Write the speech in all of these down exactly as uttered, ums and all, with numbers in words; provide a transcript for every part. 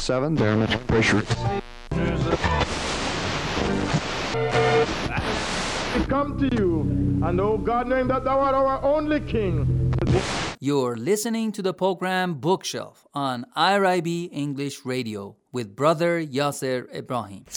seven, Baron pressure. We come to you, and oh God, knowing that thou art our only King. You're listening to the program Bookshelf on I R I B English Radio with Brother Yasser Ibrahim.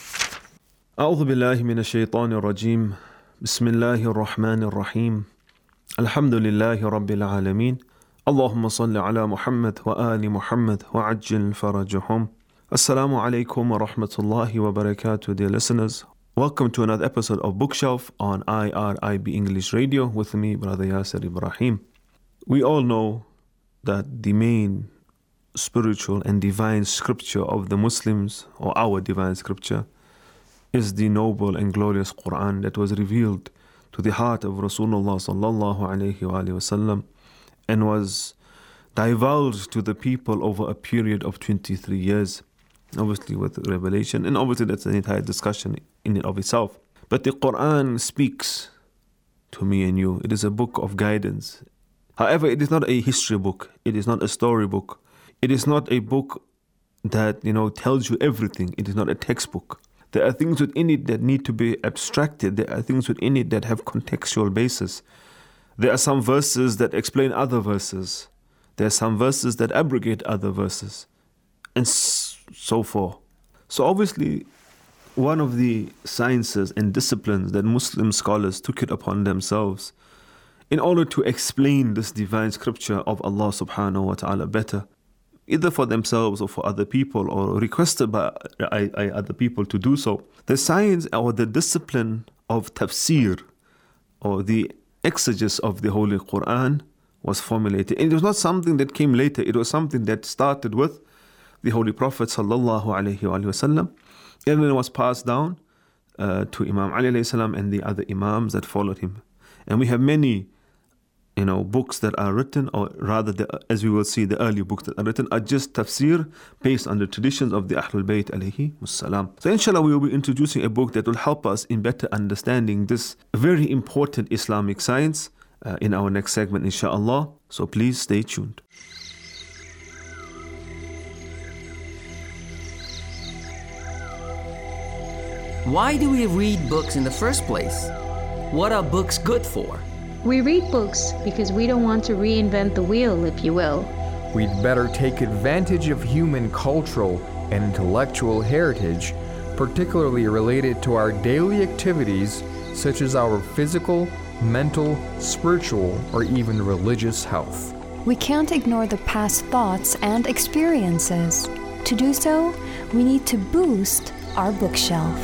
أعوذ بالله من الشيطان الرجيم بسم الله الرحمن الرحيم الحمد لله رب العالمين اللهم صل على محمد وآل محمد وعجل فرجهم. Assalamu alaikum wa rahmatullahi wa barakatuh, dear listeners. Welcome to another episode of Bookshelf on I R I B English Radio with me, Brother Yasser Ibrahim. We all know that the main spiritual and divine scripture of the Muslims, or our divine scripture, is the noble and glorious Quran that was revealed to the heart of Rasulullah sallallahu alayhi wa sallam and was divulged to the people over a period of twenty-three years, obviously with revelation, and obviously that's an entire discussion in and of itself. But the Quran speaks to me and you. It is a book of guidance. However, it is not a history book. It is not a story book. It is not a book that, you know, tells you everything. It is not a textbook. There are things within it that need to be abstracted. There are things within it that have contextual basis. There are some verses that explain other verses. There are some verses that abrogate other verses, and so forth. So obviously, one of the sciences and disciplines that Muslim scholars took it upon themselves in order to explain this divine scripture of Allah subhanahu wa ta'ala better, either for themselves or for other people, or requested by other people to do so. The science or the discipline of tafsir, or the exegesis of the Holy Quran, was formulated. And it was not something that came later. It was something that started with the Holy Prophet sallallahu alaihi wasallam, and then it was passed down uh, to Imam Ali alayhi salam and the other Imams that followed him. And we have many You know, books that are written, or rather, the, as we will see, the early books that are written are just tafsir based on the traditions of the Ahlul Bayt alayhi wassalam. So inshallah, we will be introducing a book that will help us in better understanding this very important Islamic science uh, in our next segment, inshallah. So please stay tuned. Why do we read books in the first place? What are books good for? We read books because we don't want to reinvent the wheel, if you will. We'd better take advantage of human cultural and intellectual heritage, particularly related to our daily activities, such as our physical, mental, spiritual, or even religious health. We can't ignore the past thoughts and experiences. To do so, we need to boost our bookshelf.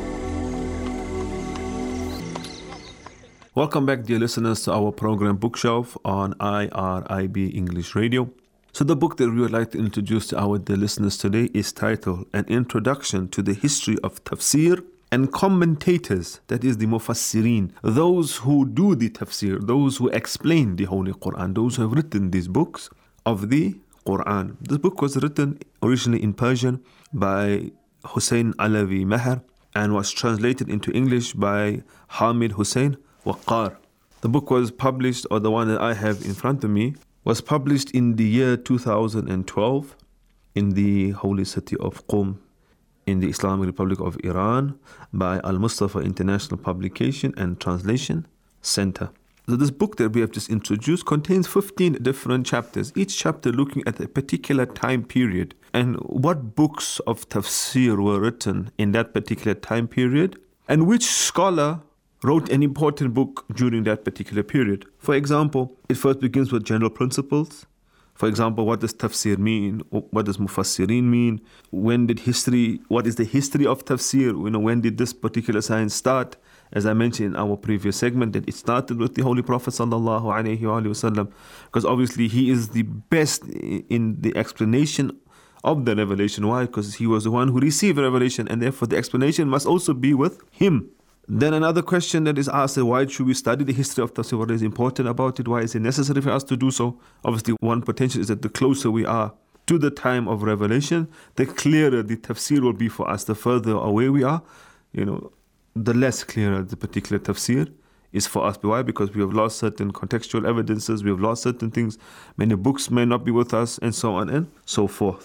Welcome back, dear listeners, to our program Bookshelf on I R I B English Radio. So the book that we would like to introduce to our dear listeners today is titled An Introduction to the History of Tafsir and Commentators, that is the Mufassirin, those who do the tafsir, those who explain the Holy Quran, those who have written these books of the Quran. This book was written originally in Persian by Hussein Alavi Meher and was translated into English by Hamid Hussein Waqar. The book was published, or the one that I have in front of me, was published in the year two thousand twelve in the holy city of Qum in the Islamic Republic of Iran by Al-Mustafa International Publication and Translation Center. So this book that we have just introduced contains fifteen different chapters, each chapter looking at a particular time period and what books of tafsir were written in that particular time period and which scholar wrote an important book during that particular period. For example, it first begins with general principles. For example, what does tafsir mean? What does mufassirin mean? When did history, what is the history of tafsir? You know, when did this particular science start? As I mentioned in our previous segment, that it started with the Holy Prophet sallallahu alaihi wasallam, because obviously he is the best in the explanation of the revelation. Why? Because he was the one who received revelation, and therefore the explanation must also be with him. Then another question that is asked is, why should we study the history of tafsir? What is important about it? Why is it necessary for us to do so? Obviously, one potential is that the closer we are to the time of revelation, the clearer the tafsir will be for us. The further away we are, you know, the less clearer the particular tafsir is for us. Why? Because we have lost certain contextual evidences, we have lost certain things, many books may not be with us, and so on and so forth.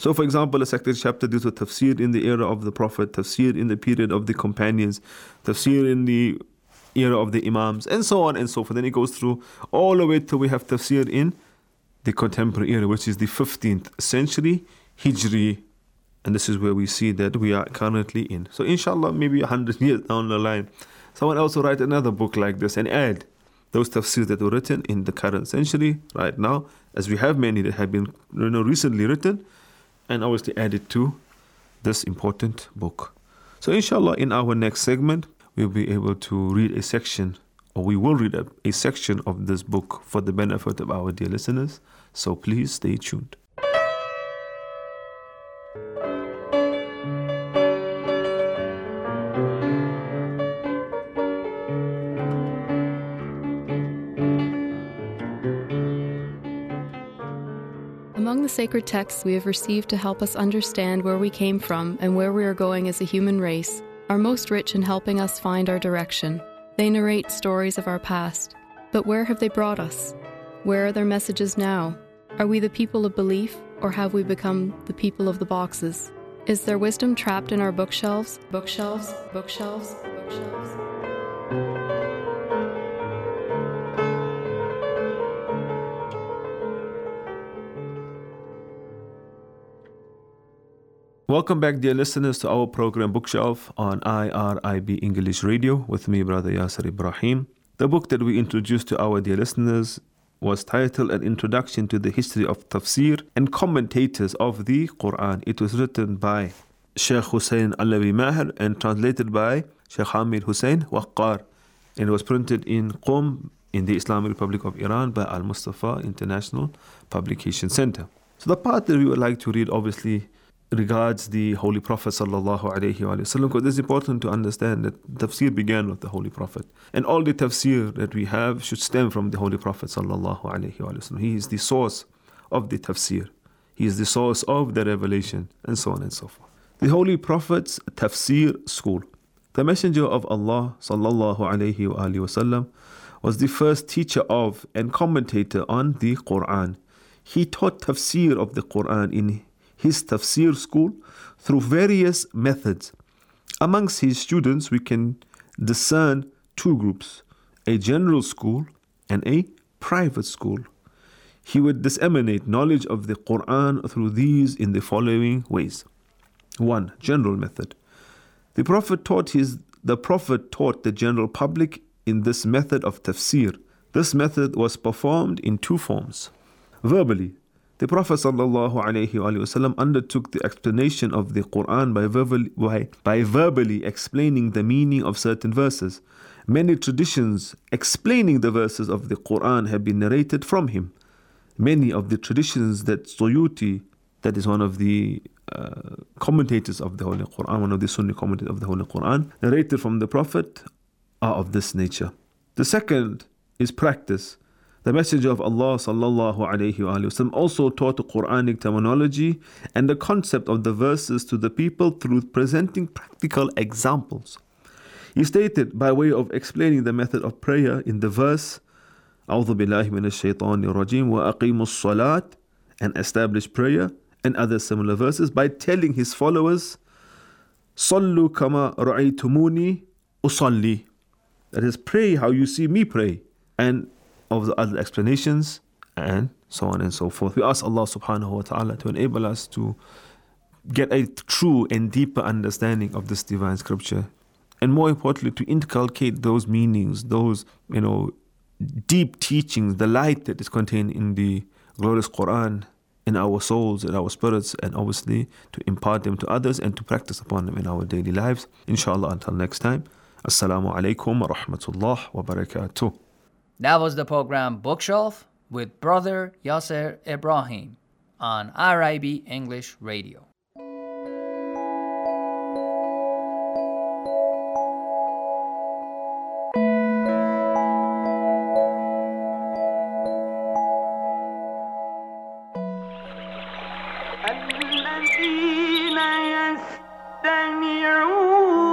So for example, a second chapter deals with tafsir in the era of the Prophet, tafsir in the period of the companions, tafsir in the era of the Imams, and so on and so forth. Then it goes through all the way till we have tafsir in the contemporary era, which is the fifteenth century Hijri. And this is where we see that we are currently in. So inshallah, maybe a hundred years down the line, someone else will write another book like this and add those tafsirs that were written in the current century right now, as we have many that have been you know, recently written, and obviously added to this important book. So inshallah, in our next segment, we'll be able to read a section, or we will read a, a section of this book for the benefit of our dear listeners. So please stay tuned. Among the sacred texts we have received to help us understand where we came from and where we are going as a human race are most rich in helping us find our direction. They narrate stories of our past. But where have they brought us? Where are their messages now? Are we the people of belief, or have we become the people of the boxes? Is there wisdom trapped in our bookshelves? Bookshelves, bookshelves, bookshelves. Welcome back, dear listeners, to our program Bookshelf on I R I B English Radio with me, Brother Yasser Ibrahim. The book that we introduced to our dear listeners was titled An Introduction to the History of Tafsir and Commentators of the Quran. It was written by Sheikh Hussein Alawi Maher and translated by Sheikh Hamid Hussein Waqqar. And it was printed in Qom in the Islamic Republic of Iran by Al Mustafa International Publication Center. So the part that we would like to read obviously regards the Holy Prophet sallallahu alaihi wasallam, because it's important to understand that tafsir began with the Holy Prophet, and all the tafsir that we have should stem from the Holy Prophet sallallahu alaihi wasallam. He is the source of the tafsir, he is the source of the revelation, and so on and so forth. The Holy Prophet's tafsir school. The Messenger of Allah sallallahu alaihi wasallam was the first teacher of and commentator on the Quran. He taught tafsir of the Quran in his tafsir school through various methods. Amongst his students, we can discern two groups, a general school and a private school. He would disseminate knowledge of the Quran through these in the following ways. One, general method. The Prophet taught his the Prophet taught the general public in this method of tafsir. This method was performed in two forms. Verbally, the Prophet ﷺ undertook the explanation of the Quran by verbally, by, by verbally explaining the meaning of certain verses. Many traditions explaining the verses of the Quran have been narrated from him. Many of the traditions that Suyuti, that is one of the uh, commentators of the Holy Quran, one of the Sunni commentators of the Holy Quran, narrated from the Prophet, are of this nature. The second is practice. The Messenger of Allah sallallahu alayhi wa sallam also taught the Quranic terminology and the concept of the verses to the people through presenting practical examples. He stated, by way of explaining the method of prayer in the verse, أعوذ بالله من الشيطان الرجيم وأقيموا الصلاة, and establish prayer, and other similar verses, by telling his followers, صلوا كما رأيتموني أصلي, that is, pray how you see me pray, and of the other explanations, and so on and so forth. We ask Allah subhanahu wa ta'ala to enable us to get a true and deeper understanding of this divine scripture, and more importantly, to inculcate those meanings, those, you know, deep teachings, the light that is contained in the glorious Quran in our souls, in our spirits, and obviously to impart them to others and to practice upon them in our daily lives. Inshallah, until next time. Assalamu alaikum wa rahmatullah wa barakatuh. That was the program Bookshelf with Brother Yasser Ibrahim on I R I B English Radio. الذين يستمعون